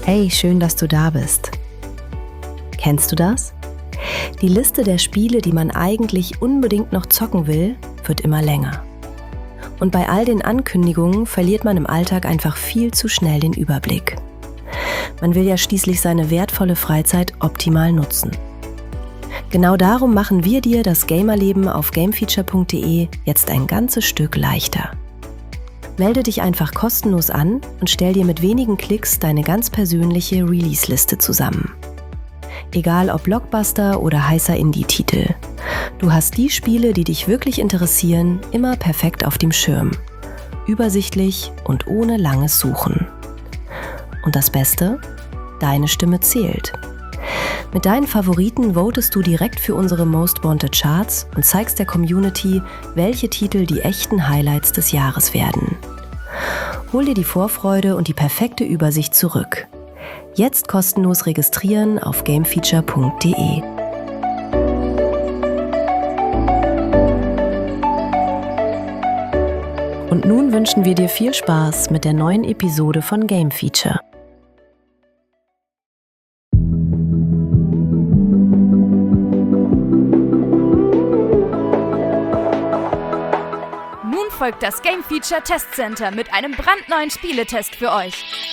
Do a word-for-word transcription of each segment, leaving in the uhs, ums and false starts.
Hey, schön, dass du da bist. Kennst du das? Die Liste der Spiele, die man eigentlich unbedingt noch zocken will, wird immer länger. Und bei all den Ankündigungen verliert man im Alltag einfach viel zu schnell den Überblick. Man will ja schließlich seine wertvolle Freizeit optimal nutzen. Genau darum machen wir dir das Gamerleben auf gamefeature punkt de jetzt ein ganzes Stück leichter. Melde dich einfach kostenlos an und stell dir mit wenigen Klicks deine ganz persönliche Release-Liste zusammen. Egal ob Blockbuster oder heißer Indie-Titel. Du hast die Spiele, die dich wirklich interessieren, immer perfekt auf dem Schirm. Übersichtlich und ohne langes Suchen. Und das Beste? Deine Stimme zählt. Mit deinen Favoriten votest du direkt für unsere Most Wanted Charts und zeigst der Community, welche Titel die echten Highlights des Jahres werden. Hol dir die Vorfreude und die perfekte Übersicht zurück. Jetzt kostenlos registrieren auf gamefeature punkt de. Und nun wünschen wir dir viel Spaß mit der neuen Episode von Game Feature. Nun folgt das Game Feature Test Center mit einem brandneuen Spieletest für euch.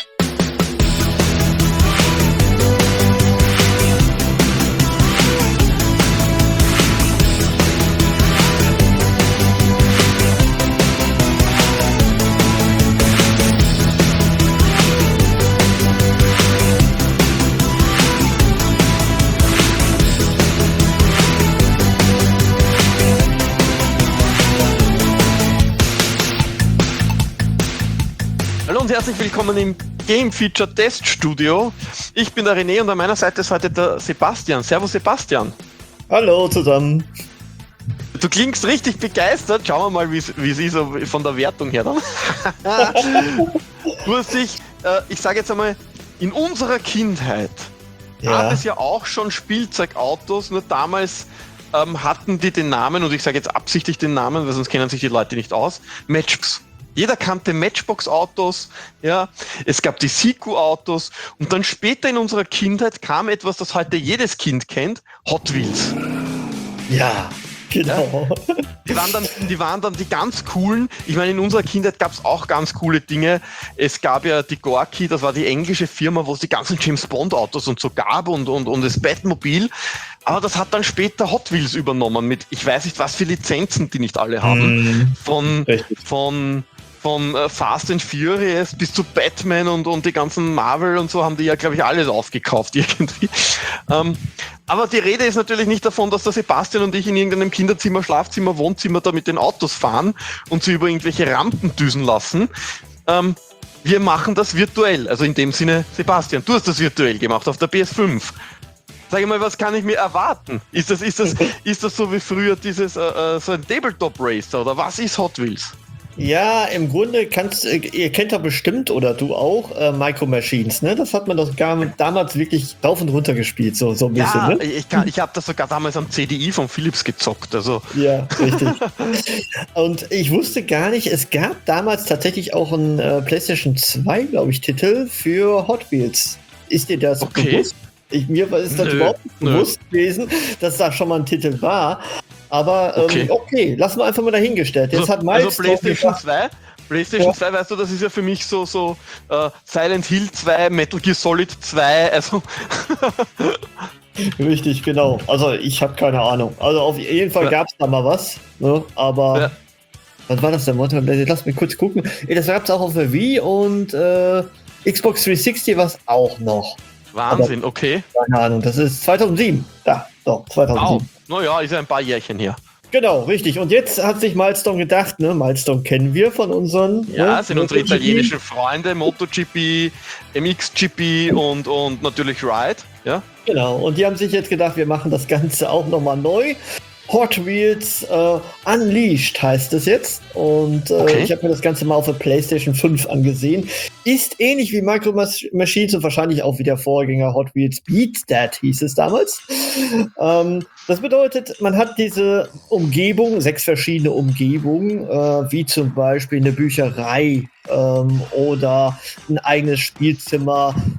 Hallo und herzlich willkommen im Game Feature Test Studio. Ich bin der René und an meiner Seite ist heute der Sebastian. Servus Sebastian. Hallo zusammen. Du klingst richtig begeistert. Schauen wir mal, wie es ist so von der Wertung her dann. Du hast dich, äh, ich sage jetzt einmal, in unserer Kindheit Ja. gab es ja auch schon Spielzeugautos, nur damals ähm, hatten die den Namen, und ich sage jetzt absichtlich den Namen, weil sonst kennen sich die Leute nicht aus, Matchbox. Jeder kannte Matchbox-Autos, ja, es gab die Siku-Autos und dann später in unserer Kindheit kam etwas, das heute jedes Kind kennt, Hot Wheels. Ja, genau. Die waren dann die, waren dann die ganz coolen, ich meine, in unserer Kindheit gab es auch ganz coole Dinge. Es gab ja die Gorky, das war die englische Firma, wo es die ganzen James-Bond-Autos und so gab und, und, und das Batmobil. Aber das hat dann später Hot Wheels übernommen mit, ich weiß nicht, was für Lizenzen die nicht alle haben. Mm, Von, richtig. von Von äh, Fast and Furious bis zu Batman und, und die ganzen Marvel und so haben die ja, glaube ich, alles aufgekauft irgendwie. Ähm, aber die Rede ist natürlich nicht davon, dass der Sebastian und ich in irgendeinem Kinderzimmer, Schlafzimmer, Wohnzimmer da mit den Autos fahren und sie über irgendwelche Rampen düsen lassen. Ähm, wir machen das virtuell. Also in dem Sinne, Sebastian, du hast das virtuell gemacht auf der P S fünf. Sag ich mal, was kann ich mir erwarten? Ist das, ist das, ist das so wie früher dieses äh, äh, so ein Tabletop Racer oder was ist Hot Wheels? Ja, im Grunde kannst äh, ihr kennt doch bestimmt, oder du auch, äh, Micro Machines, ne? Das hat man doch gar damals wirklich rauf und runter gespielt, so, so ein bisschen, Ja, ne? ich, kann, ich habe das sogar damals am C D I von Philips gezockt. Also. Ja, richtig. Und ich wusste gar nicht, es gab damals tatsächlich auch einen äh, PlayStation zwei, glaube ich, Titel für Hot Wheels. Ist dir das Okay. bewusst? Ich, mir ist das Nö, überhaupt nicht nö. bewusst gewesen, dass da schon mal ein Titel war. Aber ähm, Okay. okay. lassen wir einfach mal dahingestellt. Jetzt Also, hat also Miles PlayStation doch zwei, PlayStation Ja. zwei, weißt du, das ist ja für mich so, so äh, Silent Hill zwei, Metal Gear Solid zwei, also Richtig, genau. Also ich habe keine Ahnung. Also auf jeden Fall Ja. gab es da mal was. Ne? Aber Ja. was war das denn? Warte mal, lass mich kurz gucken. Ey, das gab es auch auf der Wii und äh, Xbox dreihundertsechzig war es auch noch. Wahnsinn, okay. Keine Ahnung, das ist zweitausendsieben. Ja, doch, Wow, zweitausendsieben. naja, ist ja ein paar Jährchen her. Genau, richtig. Und jetzt hat sich Milestone gedacht, ne? Milestone kennen wir von unseren. Ja, ne? sind unsere MotoGP. italienischen Freunde, MotoGP, M X G P und, und natürlich Ride, ja. Genau, und die haben sich jetzt gedacht, wir machen das Ganze auch nochmal neu. Hot Wheels äh, Unleashed heißt es jetzt. Und äh, Okay. ich habe mir das Ganze mal auf der PlayStation fünf angesehen. Ist ähnlich wie Micro Machines und wahrscheinlich auch wie der Vorgänger Hot Wheels Beat That hieß es damals. ähm, das bedeutet, man hat diese Umgebung, sechs verschiedene Umgebungen, äh, wie zum Beispiel eine Bücherei ähm, oder ein eigenes Spielzimmer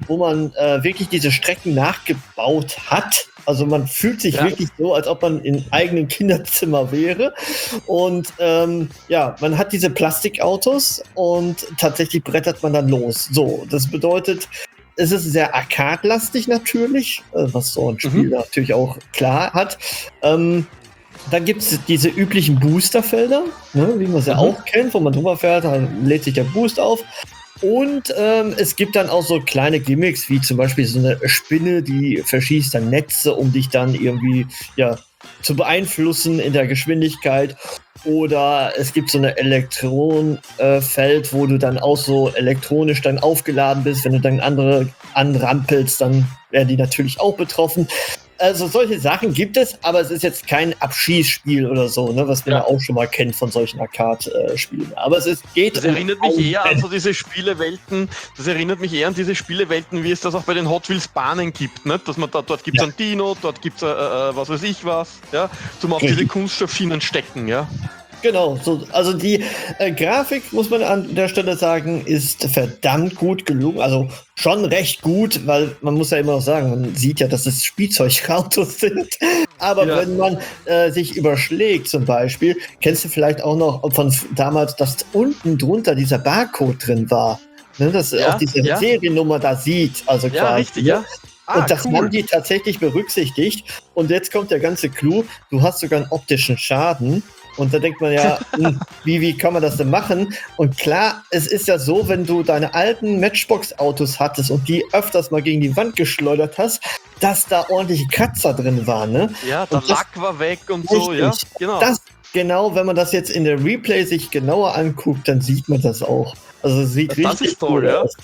wo man äh, wirklich diese Strecken nachgebaut hat. Also man fühlt sich ja. wirklich so, als ob man im eigenen Kinderzimmer wäre. Und ähm, ja, man hat diese Plastikautos und tatsächlich brettert man dann los. So, das bedeutet, es ist sehr arcade-lastig natürlich, was so ein Spiel mhm. natürlich auch klar hat. Ähm, dann gibt es diese üblichen Boosterfelder, ne, wie man sie mhm. auch kennt, wo man drüber fährt, dann lädt sich der Boost auf. Und ähm, es gibt dann auch so kleine Gimmicks, wie zum Beispiel so eine Spinne, die verschießt dann Netze, um dich dann irgendwie ja, zu beeinflussen in der Geschwindigkeit. Oder es gibt so ein Elektronenfeld, äh, wo du dann auch so elektronisch dann aufgeladen bist. Wenn du dann andere anrampelst, dann werden die natürlich auch betroffen. Also solche Sachen gibt es, aber es ist jetzt kein Abschießspiel oder so, ne, was man ja. auch schon mal kennt von solchen Arcade-Spielen. Aber es ist, geht... Das erinnert mich eher an so diese Spielewelten, das erinnert mich eher an diese Spielewelten, wie es das auch bei den Hot Wheels Bahnen gibt, ne? Dass man da, dort gibt es ja. ein Dino, dort gibt es äh, äh, was weiß ich was, ja, zum auf diese Kunststoffschienen stecken, ja. Genau, so, also die äh, Grafik, muss man an der Stelle sagen, ist verdammt gut gelungen. Also schon recht gut, weil man muss ja immer noch sagen, man sieht ja, dass es Spielzeugautos sind. Aber ja. wenn man äh, sich überschlägt zum Beispiel, kennst du vielleicht auch noch von damals, dass unten drunter dieser Barcode drin war. Ne, dass ja, auch diese ja. Seriennummer da sieht. Also ja, quasi, richtig, ja. Ah, und das cool. haben die tatsächlich berücksichtigt. Und jetzt kommt der ganze Clou, du hast sogar einen optischen Schaden. Und da denkt man ja, wie, wie kann man das denn machen? Und klar, es ist ja so, wenn du deine alten Matchbox-Autos hattest und die öfters mal gegen die Wand geschleudert hast, dass da ordentliche Kratzer drin waren, ne? Ja, der und Lack war weg und so, ja, genau. Das, genau, wenn man das jetzt in der Replay sich genauer anguckt, dann sieht man das auch. Also es sieht das richtig ist toll, cool ja. aus.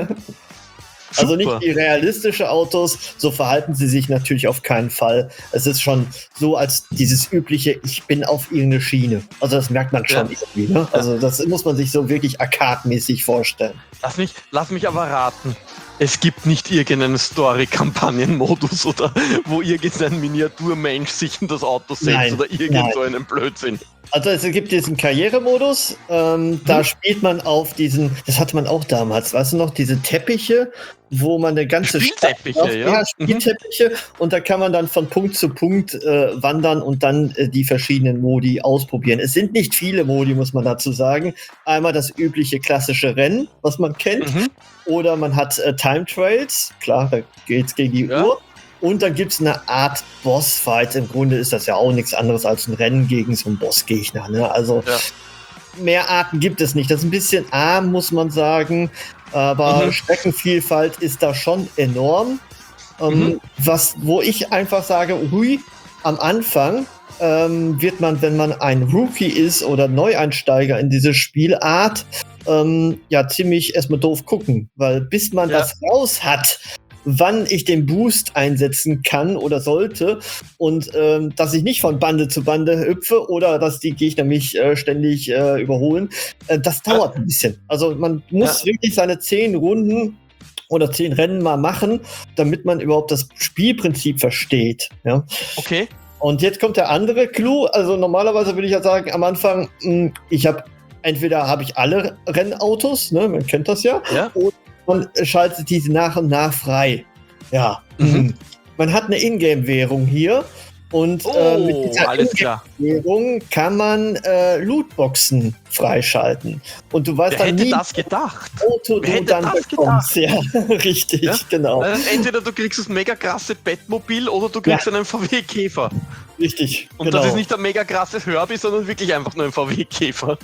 Also nicht wie realistische Autos, so verhalten sie sich natürlich auf keinen Fall. Es ist schon so als dieses übliche, ich bin auf irgendeine Schiene. Also das merkt man schon ja. irgendwie, ne? Also das muss man sich so wirklich arcade-mäßig vorstellen. Lass mich, lass mich aber raten. Es gibt nicht irgendeinen Story-Kampagnen-Modus oder wo irgendein Miniaturmensch sich in das Auto setzt nein, oder irgend nein. so einen Blödsinn. Also es gibt diesen Karrieremodus, ähm, hm. da spielt man auf diesen, das hatte man auch damals, weißt du noch, diese Teppiche, wo man eine ganze Spielteppiche, Stadt, ja. ja, Spielteppiche, mhm. und da kann man dann von Punkt zu Punkt äh, wandern und dann äh, die verschiedenen Modi ausprobieren. Es sind nicht viele Modi, muss man dazu sagen. Einmal das übliche klassische Rennen, was man kennt, mhm. oder man hat äh, Time Trails, klar, da geht's gegen die ja. Uhr. Und dann gibt es eine Art Bossfight. Im Grunde ist das ja auch nichts anderes als ein Rennen gegen so einen Bossgegner. Ne? Also ja. mehr Arten gibt es nicht. Das ist ein bisschen arm, muss man sagen. Aber mhm. Streckenvielfalt ist da schon enorm. Ähm, mhm. was, wo ich einfach sage, hui, am Anfang ähm, wird man, wenn man ein Rookie ist oder Neueinsteiger in diese Spielart, ähm, ja ziemlich erstmal doof gucken. Weil bis man ja. das raus hat, wann ich den Boost einsetzen kann oder sollte und ähm, dass ich nicht von Bande zu Bande hüpfe oder dass die Gegner mich äh, ständig äh, überholen, äh, das dauert ja. ein bisschen. Also man muss ja. wirklich seine zehn Runden oder zehn Rennen mal machen, damit man überhaupt das Spielprinzip versteht. Ja? Okay. Und jetzt kommt der andere Clou. Also normalerweise würde ich ja sagen, am Anfang, mh, ich habe entweder habe ich alle Rennautos, ne, man kennt das ja, ja. oder man schaltet diese nach und nach frei. Ja. Mhm. Man hat eine Ingame-Währung hier und oh, äh, mit dieser Ingame-Währung kann man äh, Lootboxen freischalten. Und du weißt Wer dann hätte nie, das gedacht? Auto Wer du hätte dann das bekommst. gedacht? Ja, richtig, ja? genau. Also entweder du kriegst das mega krasse Bettmobil oder du kriegst ja. einen V W-Käfer. Richtig, Und genau. das ist nicht ein mega krasses Herbie, sondern wirklich einfach nur ein V W-Käfer.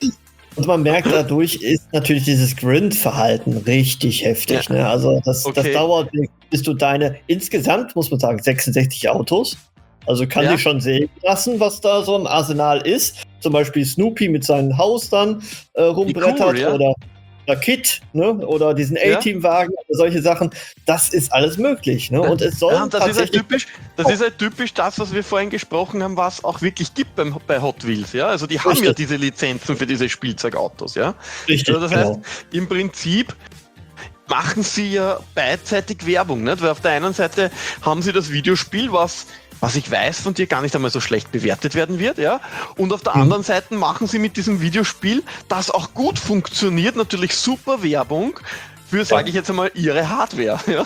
Und man merkt, dadurch ist natürlich dieses Grind-Verhalten richtig heftig. Ja. Ne? Also das, okay. das dauert, bis du deine, insgesamt muss man sagen, sechsundsechzig Autos. Also kann ja. dich schon sehen lassen, was da so im Arsenal ist. Zum Beispiel Snoopy mit seinem Haus dann äh, rumbrettert cool, ja. oder oder Kit, ne? Oder diesen A-Team-Wagen, ja. oder solche Sachen, das ist alles möglich. Ne? Und es soll ja, und das ist halt typisch, das ist halt typisch das, was wir vorhin gesprochen haben, was auch wirklich gibt beim, bei Hot Wheels. Ja? Also die haben Richtig. ja diese Lizenzen für diese Spielzeugautos. Ja? Richtig, also das heißt, genau. im Prinzip machen sie ja beidseitig Werbung. Nicht? Weil auf der einen Seite haben sie das Videospiel, was was ich weiß von dir gar nicht einmal so schlecht bewertet werden wird, ja. Und auf der mhm. anderen Seite machen sie mit diesem Videospiel, das auch gut funktioniert, natürlich super Werbung für, sage ich jetzt einmal, ihre Hardware. Ja?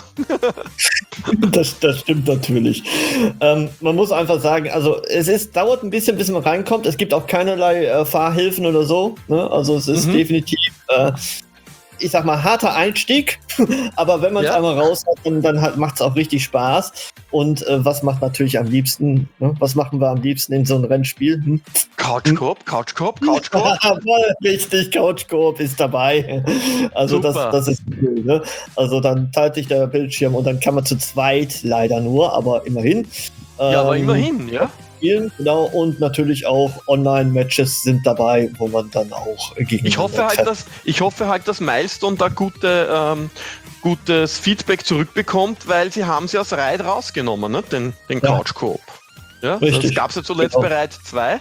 Das, das stimmt natürlich. Ähm, man muss einfach sagen, also es ist, dauert ein bisschen, bis man reinkommt. Es gibt auch keinerlei äh, Fahrhilfen oder so. Ne? Also es ist mhm. definitiv, äh, ich sag mal, harter Einstieg. Aber wenn man es ja. einmal raus hat, dann, dann halt, macht es auch richtig Spaß. Und äh, was macht natürlich am liebsten? Ne? Was machen wir am liebsten in so einem Rennspiel? Hm? Couch-Coop, Couch-Coop, Couch-Coop. Richtig, Couch-Coop ist dabei. Also das, das ist cool. Ne? Also dann teilt sich der Bildschirm und dann kann man zu zweit leider nur, aber immerhin. Ja, ähm, aber immerhin, ja. Spielen, genau, und natürlich auch Online-Matches sind dabei, wo man dann auch gegen. Ich hoffe halt, dass ich hoffe halt, dass Milestone da gute, ähm, gutes Feedback zurückbekommt, weil sie haben sie aus Raid rausgenommen, ne? den, den ja. Couch-Coop. Ja, richtig. Das gab es ja zuletzt genau. bei Raid zwei.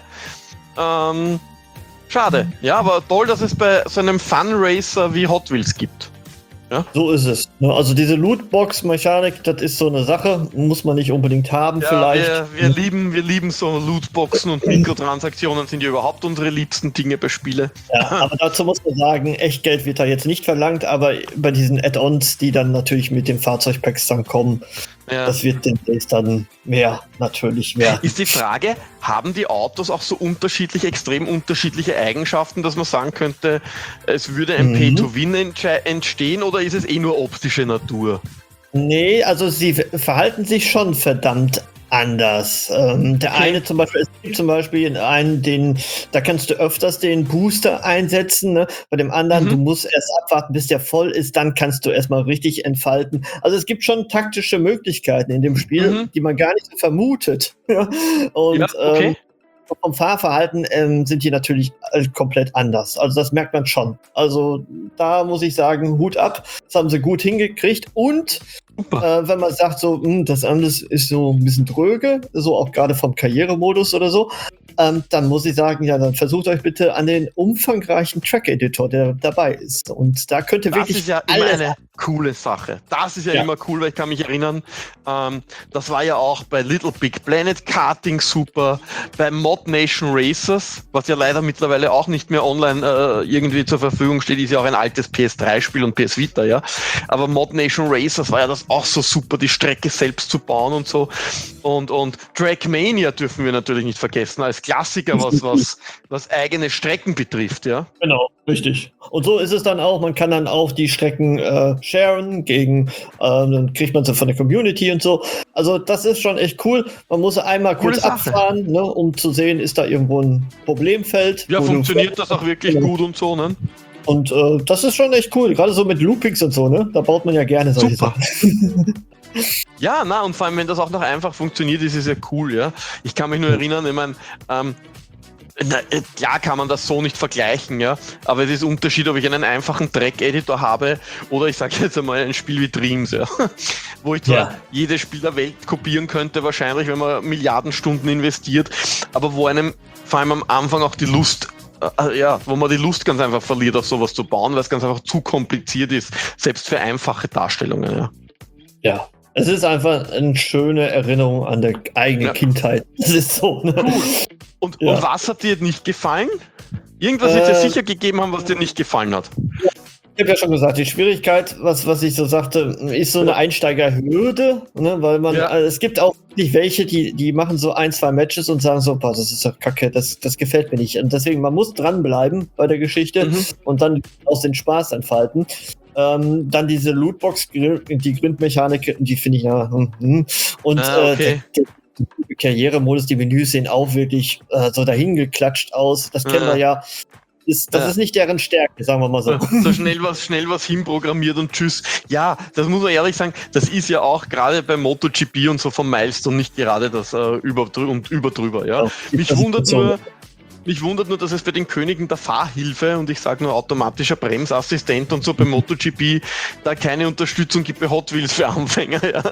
Ähm, schade, ja, aber toll, dass es bei so einem Fun-Racer wie Hot Wheels gibt. Ja? So ist es. Also diese Lootbox-Mechanik, das ist so eine Sache, muss man nicht unbedingt haben, ja, vielleicht. Wir, wir, lieben, wir lieben so Lootboxen und Mikrotransaktionen, sind ja überhaupt unsere liebsten Dinge bei Spiele. Ja, aber dazu muss man sagen, Echtgeld wird da jetzt nicht verlangt, aber bei diesen Add-ons, die dann natürlich mit den Fahrzeugpacks dann kommen, ja. das wird demnächst dann mehr natürlich werden. Ist die Frage, haben die Autos auch so unterschiedliche, extrem unterschiedliche Eigenschaften, dass man sagen könnte, es würde ein mhm. Pay-to-Win entsche- entstehen oder ist es eh nur optische Natur? Nee, also sie verhalten sich schon verdammt anders. Ähm, der okay. eine zum Beispiel, es gibt zum Beispiel einen, den, da kannst du öfters den Booster einsetzen, ne? Bei dem anderen, mhm. du musst erst abwarten, bis der voll ist, dann kannst du erstmal richtig entfalten. Also es gibt schon taktische Möglichkeiten in dem Spiel, mhm. die man gar nicht so vermutet. Und ja, okay. ähm, vom Fahrverhalten ähm, sind die natürlich äh, komplett anders. Also das merkt man schon. Also da muss ich sagen, Hut ab. Das haben sie gut hingekriegt. Und äh, wenn man sagt, so, mh, das alles ist so ein bisschen dröge, so auch gerade vom Karrieremodus oder so, ähm, dann muss ich sagen, ja, dann versucht euch bitte an den umfangreichen Track-Editor, der dabei ist. Und da könnte das wirklich ist ja immer eine coole Sache. Das ist ja, ja immer cool, weil ich kann mich erinnern, ähm, das war ja auch bei Little Big Planet Karting super, bei Mod Nation Racers, was ja leider mittlerweile auch nicht mehr online äh, irgendwie zur Verfügung steht, ist ja auch ein altes P S drei Spiel und P S Vita, ja. Aber Mod Nation Racers war ja das auch so super, die Strecke selbst zu bauen und so. Und, und Trackmania dürfen wir natürlich nicht vergessen, als Klassiker, was, was, was eigene Strecken betrifft, ja. Genau, richtig. Und so ist es dann auch, man kann dann auch die Strecken äh, sharen gegen, äh, dann kriegt man sie von der Community und so. Also das ist schon echt cool. Man muss einmal kurz abfahren, ne, um zu sehen, ist da irgendwo ein Problemfeld. Ja, funktioniert das auch wirklich genau. gut und so, ne? Und äh, das ist schon echt cool, gerade so mit Loopings und so, ne? Da baut man ja gerne solche Super. Sachen. Ja, na, und vor allem, wenn das auch noch einfach funktioniert, ist es ja cool, ja. Ich kann mich nur erinnern, ich meine, ähm, na, klar kann man das so nicht vergleichen, ja, aber es ist ein Unterschied, ob ich einen einfachen Track-Editor habe oder ich sage jetzt einmal ein Spiel wie Dreams, ja, wo ich zwar ja. jedes Spiel der Welt kopieren könnte, wahrscheinlich, wenn man Milliarden Stunden investiert, aber wo einem vor allem am Anfang auch die Lust äh, ja, wo man die Lust ganz einfach verliert, auf sowas zu bauen, weil es ganz einfach zu kompliziert ist, selbst für einfache Darstellungen, ja. Ja. Es ist einfach eine schöne Erinnerung an der eigene ja. Kindheit. Das ist so. Ne? Cool. Und, ja. und was hat dir nicht gefallen? Irgendwas wird es äh, dir sicher gegeben haben, was dir nicht gefallen hat. Ich habe ja schon gesagt, die Schwierigkeit, was, was ich so sagte, ist so eine Einsteigerhürde, ne? Weil man, ja. also es gibt auch nicht welche, die, die machen so ein, zwei Matches und sagen so, boah, das ist doch kacke, das, das gefällt mir nicht. Und deswegen, man muss dranbleiben bei der Geschichte mhm. und dann aus den Spaß entfalten. Ähm, dann diese Lootbox, die Grundmechanik, die finde ich ja. Hm, und ah, okay. äh, der, der Karrieremodus, die Menüs sehen auch wirklich äh, so dahingeklatscht aus. Das kennen ah. wir ja. Ist, das ja. ist nicht deren Stärke, sagen wir mal so. So schnell was, schnell was hinprogrammiert und tschüss. Ja, das muss man ehrlich sagen, das ist ja auch gerade bei MotoGP und so vom Milestone nicht gerade das äh, über und über drüber. Ja. Ja, mich wundert nur. Mich wundert nur, dass es bei den Königen der Fahrhilfe und ich sage nur automatischer Bremsassistent und so bei MotoGP da keine Unterstützung gibt bei Hot Wheels für Anfänger. Ja.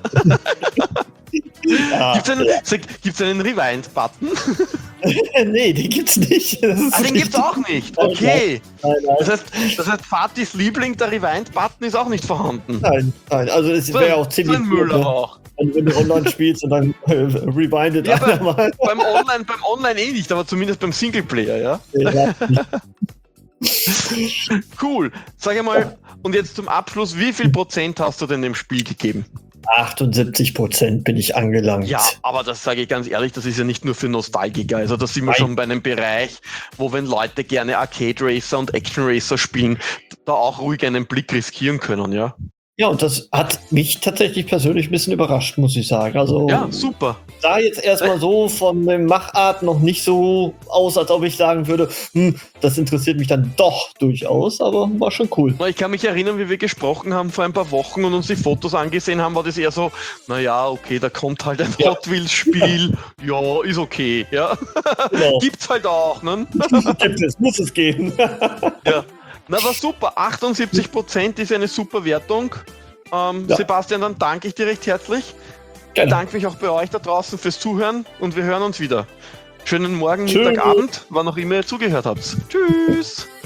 Ja, gibt es einen, ja. einen Rewind-Button? Nee, den gibt's nicht. Ah, den gibt's auch nicht? Okay. Nein, nein. Das heißt, das heißt, Fatis Liebling, der Rewind-Button ist auch nicht vorhanden. Nein, nein. Also es wäre auch ziemlich so ein Müll gut, auch. Wenn du online spielst und dann äh, rewindet ja, einer mal. Beim Online, beim Online eh nicht, aber zumindest beim Singleplayer, ja? ja. Cool. Sag ich mal, Und jetzt zum Abschluss, wie viel Prozent hast du denn dem Spiel gegeben? achtundsiebzig Prozent bin ich angelangt. Ja, aber das sage ich ganz ehrlich, das ist ja nicht nur für Nostalgiker. Also da sind wir Nein. schon bei einem Bereich, wo wenn Leute gerne Arcade Racer und Action Racer spielen, da auch ruhig einen Blick riskieren können, ja. Ja, und das hat mich tatsächlich persönlich ein bisschen überrascht, muss ich sagen. Also Ja, super. sah jetzt erstmal so von der Machart noch nicht so aus, als ob ich sagen würde, hm, das interessiert mich dann doch durchaus, aber war schon cool. Ich kann mich erinnern, wie wir gesprochen haben vor ein paar Wochen und uns die Fotos angesehen haben, war das eher so, naja, okay, da kommt halt ein Ja. Hot Wheels Spiel, ja, ist okay, ja. Genau. Gibt's halt auch, ne? Gibt es, muss es gehen. Ja. Na, war super. achtundsiebzig Prozent ist eine super Wertung. Ähm, Ja. Sebastian, dann danke ich dir recht herzlich. Ich Gerne. bedanke mich auch bei euch da draußen fürs Zuhören und wir hören uns wieder. Schönen Morgen, Tschüss. Mittag, Abend, wann auch immer ihr zugehört habt. Tschüss!